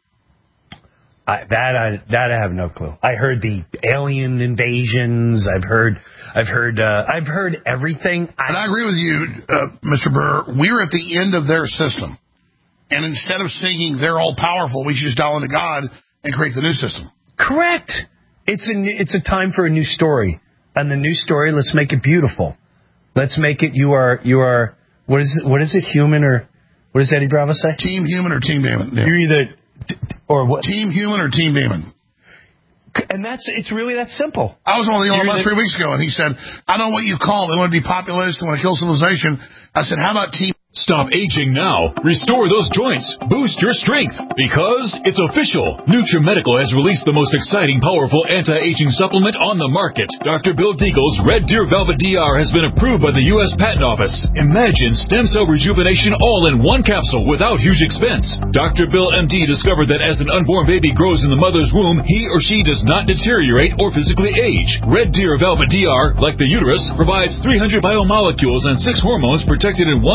That I have no clue. I heard the alien invasions. I've heard everything. And I agree with you, Mr. Burr. We're at the end of their system. And instead of singing "They're all powerful," we should just dial into God and create the new system. Correct. It's a time for a new story, and the new story. Let's make it beautiful. Let's make it. You are. What is it? Human or what does Eddie Bravo say? Team human or team demon. Yeah. You're either or what? Team human or team demon. And it's really that simple. I was on the Elon Musk 3 weeks ago, and he said, "I don't know what you call it. They want to depopulate us. They want to kill civilization." I said, "How about team?" Stop aging now. Restore those joints. Boost your strength. Because it's official. NutriMedical has released the most exciting, powerful anti-aging supplement on the market. Dr. Bill Deagle's Red Deer Velvet DR has been approved by the U.S. Patent Office. Imagine stem cell rejuvenation all in one capsule without huge expense. Dr. Bill MD discovered that as an unborn baby grows in the mother's womb, he or she does not deteriorate or physically age. Red Deer Velvet DR, like the uterus, provides 300 biomolecules and 6 hormones protected in one special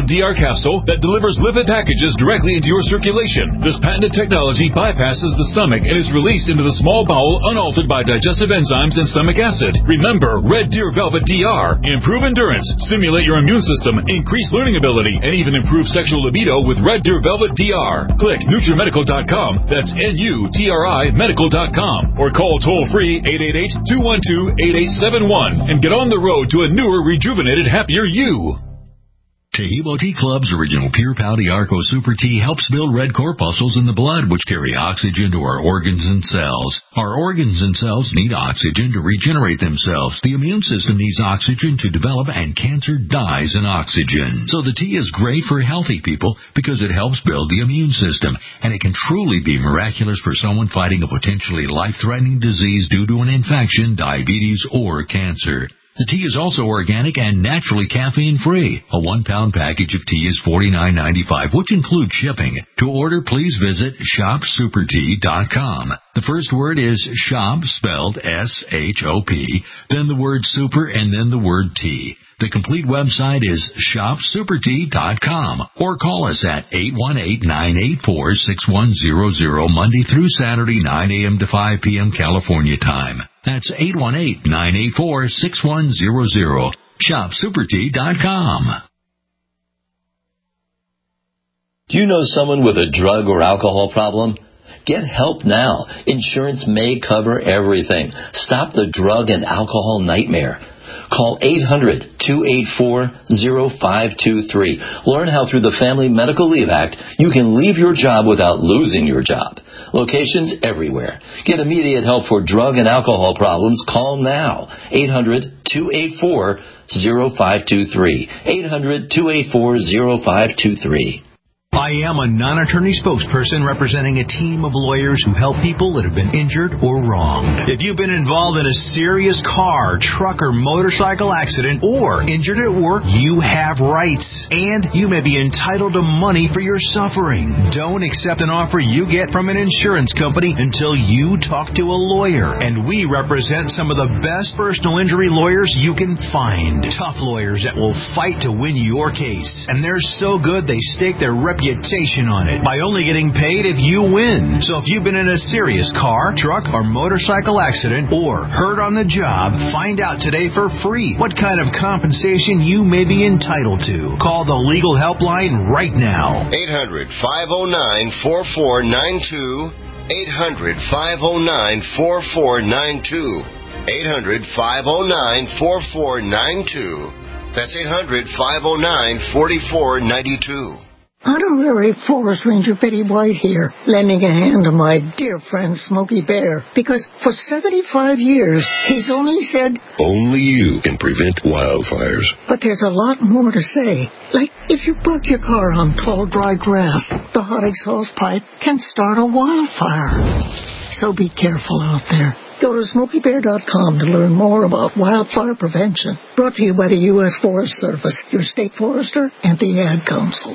DR capsule that delivers lipid packages directly into your circulation. This patented technology bypasses the stomach and is released into the small bowel unaltered by digestive enzymes and stomach acid. Remember, Red Deer Velvet DR. Improve endurance, stimulate your immune system, increase learning ability, and even improve sexual libido with Red Deer Velvet DR. Click NutriMedical.com. That's NUTRI Medical.com. Or call toll-free 888-212-8871 and get on the road to a newer, rejuvenated, happier you. Taheebo Tea Club's original Pure Pouty Arco Super Tea helps build red corpuscles in the blood, which carry oxygen to our organs and cells. Our organs and cells need oxygen to regenerate themselves. The immune system needs oxygen to develop, and cancer dies in oxygen. So the tea is great for healthy people because it helps build the immune system, and it can truly be miraculous for someone fighting a potentially life-threatening disease due to an infection, diabetes, or cancer. The tea is also organic and naturally caffeine-free. A 1-pound package of tea is $49.95, which includes shipping. To order, please visit shopsupertea.com. The first word is shop, spelled S-H-O-P, then the word super, and then the word tea. The complete website is shopsupertea.com, or call us at 818-984-6100 Monday through Saturday, 9 a.m. to 5 p.m. California time. That's 818-984-6100. Shopsupertea.com. Do you know someone with a drug or alcohol problem? Get help now. Insurance may cover everything. Stop the drug and alcohol nightmare. Call 800-284-0523. Learn how through the Family Medical Leave Act you can leave your job without losing your job. Locations everywhere. Get immediate help for drug and alcohol problems. Call now. 800-284-0523. 800-284-0523. I am a non-attorney spokesperson representing a team of lawyers who help people that have been injured or wronged. If you've been involved in a serious car, truck, or motorcycle accident or injured at work, you have rights, and you may be entitled to money for your suffering. Don't accept an offer you get from an insurance company until you talk to a lawyer, and we represent some of the best personal injury lawyers you can find. Tough lawyers that will fight to win your case, and they're so good they stake their reputation on it by only getting paid if you win. So if you've been in a serious car, truck, or motorcycle accident or hurt on the job, find out today for free what kind of compensation you may be entitled to. Call the legal helpline right now. 800-509-4492. 800-509-4492. 800-509-4492. That's 800-509-4492. Honorary Forest Ranger Betty White here, lending a hand to my dear friend Smokey Bear, because for 75 years, he's only said, Only you can prevent wildfires. But there's a lot more to say. Like, if you park your car on tall, dry grass, the hot exhaust pipe can start a wildfire. So be careful out there. Go to SmokeyBear.com to learn more about wildfire prevention. Brought to you by the U.S. Forest Service, your state forester, and the Ad Council.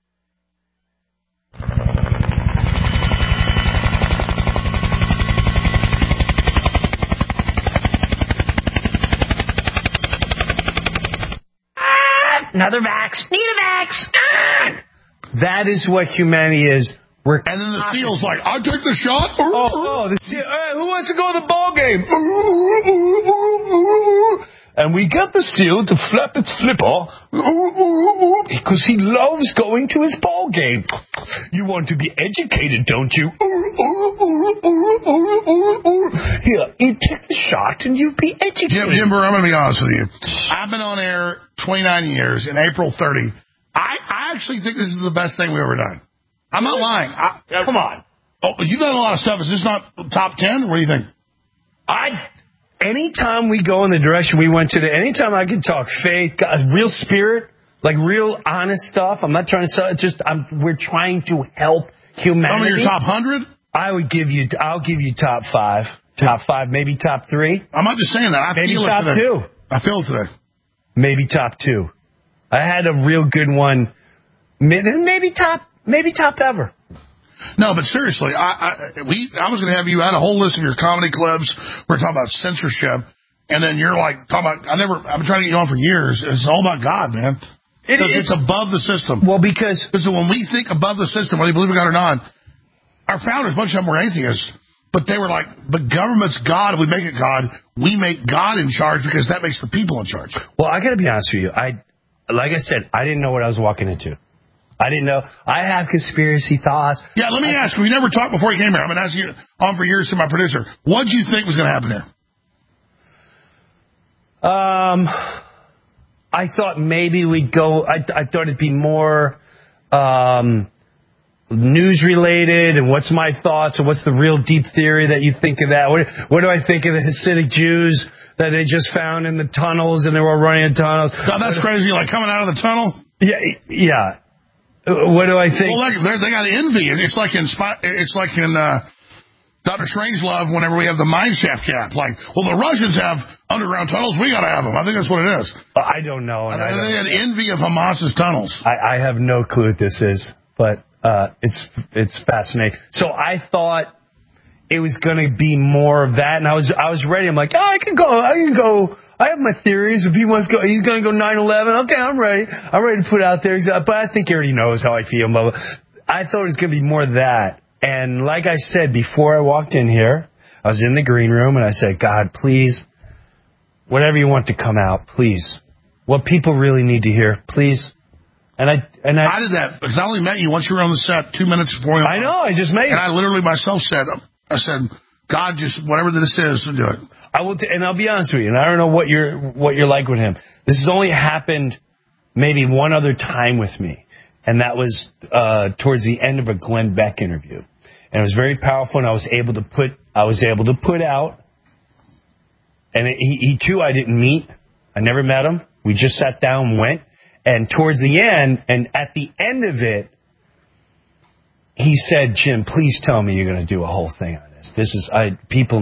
Another vax. Need a vax. That is what humanity is. And then the seal's like, I take the shot. The seal. Who wants to go to the ball game? And we got the seal to flap its flipper because he loves going to his ball game. You want to be educated, don't you? Here, you take the shot and you be educated. Jim Burr, I'm going to be honest with you. I've been on air 29 years, in April 30. I actually think this is the best thing we've ever done. I'm not lying. Come on. Oh, you've done a lot of stuff. Is this not top 10? What do you think? Anytime we go in the direction we went to, anytime I can talk faith, God, real spirit, like real honest stuff. I'm not trying to sell it. We're trying to help humanity. Some of your top 100? I'll give you top 5. Top 5, maybe top 3. I'm not just saying that. Maybe feel top it today. 2. I feel it today. Maybe top 2. I had a real good one. Maybe top ever. No, but seriously, I was going to have you add a whole list of your comedy clubs. We're talking about censorship, and then you're like talking about. I've been trying to get you on for years. It's all about God, man. It's above the system. Well, because when we think above the system, whether you believe in God or not, our founders, a bunch of them were atheists, but they were like, the government's God. If we make it God, we make God in charge because that makes the people in charge. Well, I got to be honest with you. Like I said, I didn't know what I was walking into. I didn't know. I have conspiracy thoughts. Yeah, let me ask you. We never talked before you came here. I've been asking you on for years to my producer. What did you think was going to happen here? I thought maybe we'd go. I thought it'd be more news related, and what's my thoughts, and what's the real deep theory that you think of that? What do I think of the Hasidic Jews that they just found in the tunnels, and they were running in tunnels? God, that's crazy. Like coming out of the tunnel. Yeah. What do I think? Well, they got envy. It's like in Dr. Strangelove whenever we have the mine shaft cap. Like, well, the Russians have underground tunnels. We got to have them. I think that's what it is. I don't know. They had envy of Hamas's tunnels. I have no clue what this is, but it's fascinating. So I thought it was going to be more of that, and I was ready. I'm like, I can go. I have my theories. If he wants to go, he's going to go 9/11. Okay, I'm ready. I'm ready to put it out there. But I think he already knows how I feel. Blah, blah. I thought it was going to be more of that. And like I said, before I walked in here, I was in the green room, and I said, God, please, whatever you want to come out, please. What people really need to hear, please. And I did that because I only met you once you were on the set 2 minutes before. I know. I just made it. And I literally myself said, God, just whatever this is, do it. I will, and I'll be honest with you. And I don't know what you're like with him. This has only happened maybe one other time with me, and that was towards the end of a Glenn Beck interview, and it was very powerful. And I was able to put out. And he too, I didn't meet. I never met him. We just sat down and went. And towards the end, and at the end of it, he said, Jim, please tell me you're going to do a whole thing on this. People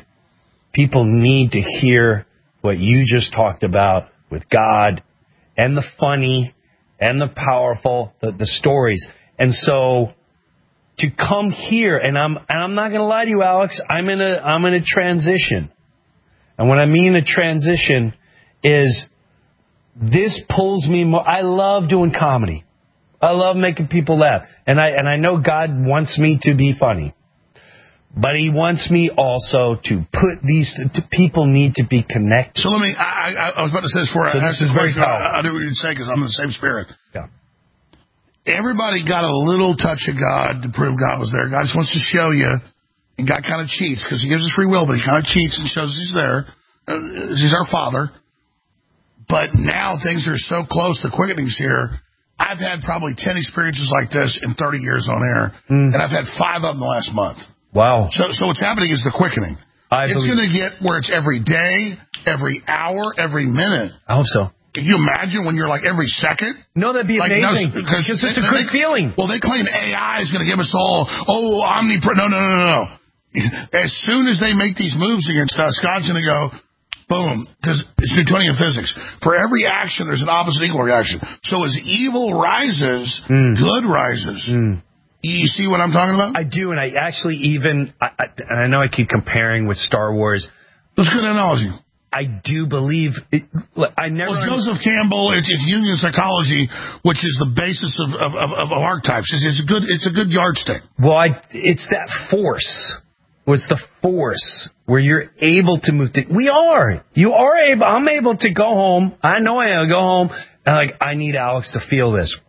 need to hear what you just talked about with God and the funny and the powerful, the stories. And so to come here, and I'm not going to lie to you, Alex, I'm in a transition. And what I mean a transition is this pulls me more. I love doing comedy. I love making people laugh. And I know God wants me to be funny. But he wants me also to put people need to be connected. So let me, I was about to say this before. So this is very powerful. I knew what you'd say because I'm in the same spirit. Yeah. Everybody got a little touch of God to prove God was there. God just wants to show you. And God kind of cheats because he gives us free will, but he kind of cheats and shows us he's there. He's our Father. But now things are so close, the quickening's here. I've had probably 10 experiences like this in 30 years on air, and I've had 5 of them the last month. Wow. So what's happening is the quickening. It's going to get where it's every day, every hour, every minute. I hope so. Can you imagine when you're like every second? No, that'd be amazing. Because it's just a good feeling. Well, they claim AI is going to give us all, omnipresent. No. As soon as they make these moves against us, God's going to go, boom, because it's Newtonian physics. For every action, there's an opposite equal reaction. So as evil rises, good rises. You see what I'm talking about? I do, and I actually and I know I keep comparing with Star Wars. That's a good analogy. I do believe Joseph Campbell, it's Jungian psychology, which is the basis of archetypes. It's a good yardstick. Well, it's that force. It's the force where you're able to move. You are able. I'm able to go home. I know I am. Go home and I need Alex to feel this.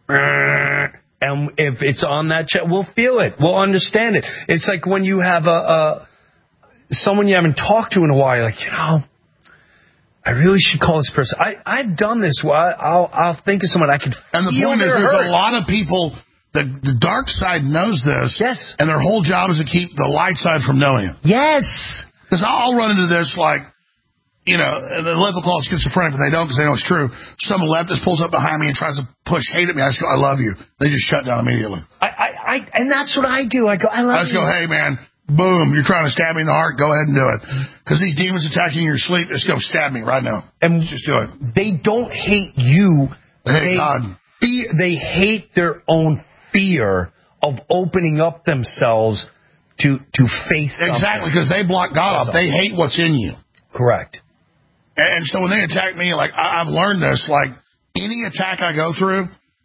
And if it's on that chat, we'll feel it. We'll understand it. It's like when you have someone you haven't talked to in a while. You're like, I really should call this person. I've done this. I'll think of someone I can. And the point is, there's a lot of people. The dark side knows this. Yes. And their whole job is to keep the light side from knowing it. Yes. Because I'll run into this and the left will call it schizophrenic, but they don't because they know it's true. Some leftist pulls up behind me and tries to push hate at me. I just go, I love you. They just shut down immediately. And that's what I do. I go, I love you. I just go, hey, man, boom, you're trying to stab me in the heart. Go ahead and do it. Because these demons attacking your sleep, just go stab me right now. And just do it. They don't hate you. They hate God. They hate their own fear of opening up themselves to face something. Exactly, because they block God off. They hate what's in you. Correct. And so when they attack me, I've learned this, any attack I go through,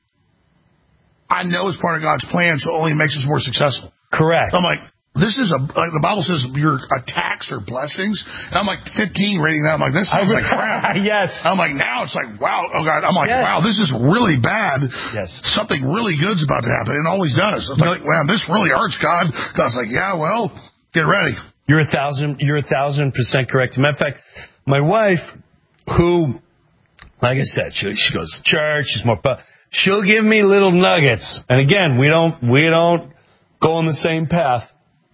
I know it's part of God's plan, so it only makes us more successful. Correct. So I'm like, this is like the Bible says your attacks are blessings. And I'm like 15 reading that. I'm like, this sounds like crap. Yes. I'm like, now it's like, wow. Oh, God. I'm like, wow, this is really bad. Yes. Something really good's about to happen. It always does. It's like, wow, this really hurts, God. God's like, yeah, well, get ready. You're 1,000% correct. As a matter of fact, my wife, who, like I said, she goes to church, she's more, she'll give me little nuggets. And again, we don't go on the same path.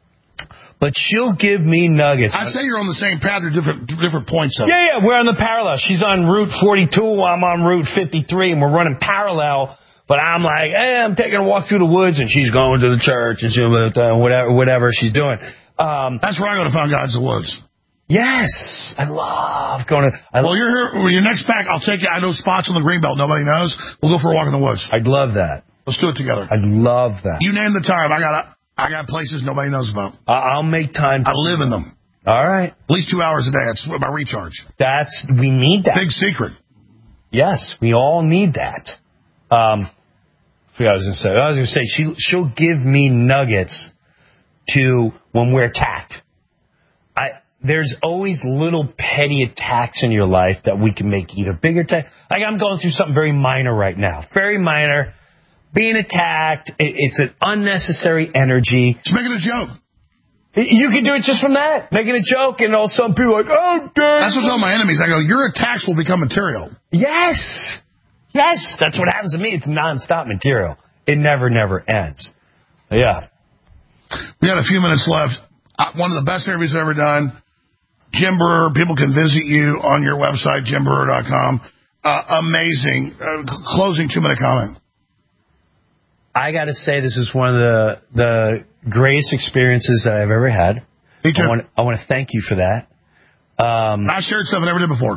But she'll give me nuggets. I say you're on the same path or different points of it. Yeah, we're on the parallel. She's on Route 42, I'm on Route 53, and we're running parallel. But I'm like, hey, I'm taking a walk through the woods, and she's going to the church, and she's whatever she's doing. That's where I go to find God in the woods. Yes, I love going to. Well, you're here. When you're next back, I'll take you. I know spots on the Greenbelt nobody knows. We'll go for a walk in the woods. I'd love that. Let's do it together. I'd love that. You name the time. I got places nobody knows about. I'll make time. I live in them. All right. At least 2 hours a day. That's my recharge. We need that. Big secret. Yes, we all need that. I forgot what I was going to say. She'll give me nuggets to when we're attacked. There's always little petty attacks in your life that we can make either bigger attack. Like I'm going through something very minor right now. Very minor. Being attacked, it's an unnecessary energy. Just making a joke. You can do it just from that. Making a joke, and all some people are like, oh, damn. That's what I tell my enemies. I go, your attacks will become material. Yes. That's what happens to me. It's nonstop material. It never ends. Yeah. We got a few minutes left. One of the best interviews I've ever done. Jim Breuer. People can visit you on your website, jimbreuer.com. Amazing. Closing 2-minute comment. I got to say, this is one of the greatest experiences that I've ever had. Me too. I want to thank you for that. I shared stuff I never did before.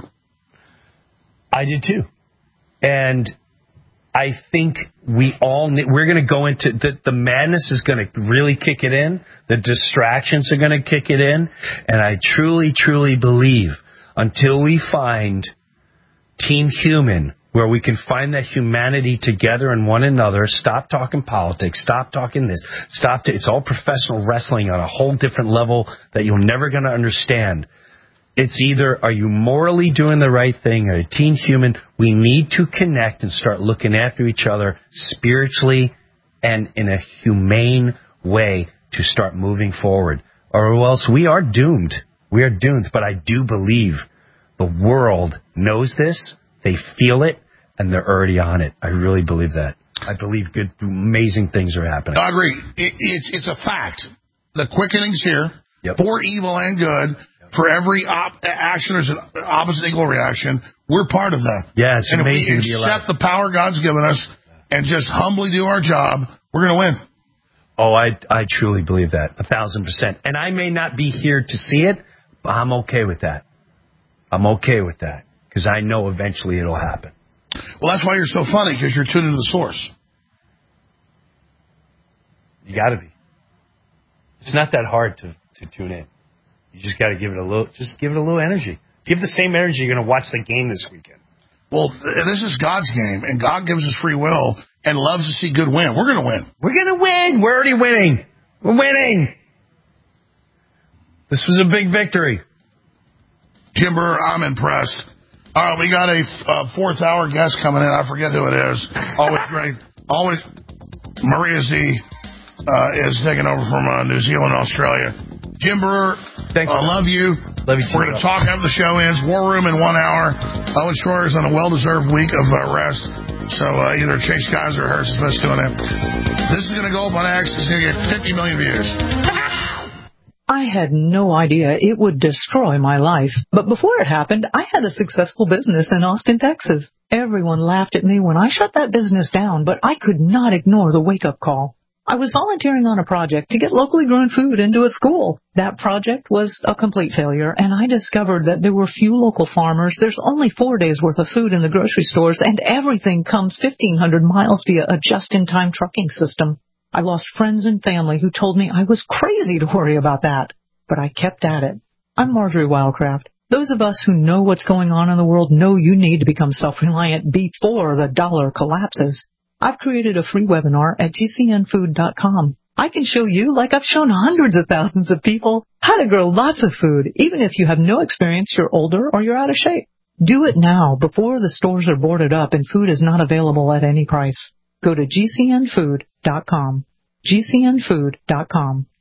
I did too. And I think we're going to go into the madness is going to really kick it in. The distractions are going to kick it in. And I truly, truly believe until we find Team Human, where we can find that humanity together in one another, stop talking politics, stop talking this, it's all professional wrestling on a whole different level that you're never going to understand. It's either, are you morally doing the right thing, or Team Human, we need to connect and start looking after each other spiritually and in a humane way to start moving forward. Or else we are doomed. We are doomed. But I do believe the world knows this, they feel it, and they're already on it. I really believe that. I believe good, amazing things are happening. I agree. It's a fact. The quickening's here for evil and good. For every action, there's an opposite equal reaction. We're part of that. Yeah, it's amazing. If we accept the power God's given us and just humbly do our job, we're going to win. Oh, I truly believe that, 1,000%. And I may not be here to see it, but I'm okay with that. I'm okay with that because I know eventually it'll happen. Well, that's why you're so funny, because you're tuned into the source. You got to be. It's not that hard to tune in. You just got to give it a little energy. Give the same energy you're going to watch the game this weekend. Well, this is God's game, and God gives us free will and loves to see good win. We're going to win. We're going to win. We're already winning. We're winning. This was a big victory. Jim Breuer, I'm impressed. All right, we got a fourth hour guest coming in. I forget who it is. Always great. Always. Maria Z is taking over from New Zealand, Australia. Jim Breuer, I love you. Love you too. We're going to talk after the show ends. War Room in 1 hour. Owen Schroyer is on a well-deserved week of rest. So either Chase Kaiser or Harrison Smith's doing it. This is going to go up on X. It's going to get 50 million views. I had no idea it would destroy my life. But before it happened, I had a successful business in Austin, Texas. Everyone laughed at me when I shut that business down, but I could not ignore the wake-up call. I was volunteering on a project to get locally grown food into a school. That project was a complete failure, and I discovered that there were few local farmers. There's only 4 days' worth of food in the grocery stores, and everything comes 1,500 miles via a just-in-time trucking system. I lost friends and family who told me I was crazy to worry about that, but I kept at it. I'm Marjorie Wildcraft. Those of us who know what's going on in the world know you need to become self-reliant before the dollar collapses. I've created a free webinar at gcnfood.com. I can show you, like I've shown hundreds of thousands of people, how to grow lots of food, even if you have no experience, you're older, or you're out of shape. Do it now before the stores are boarded up and food is not available at any price. Go to gcnfood.com. gcnfood.com.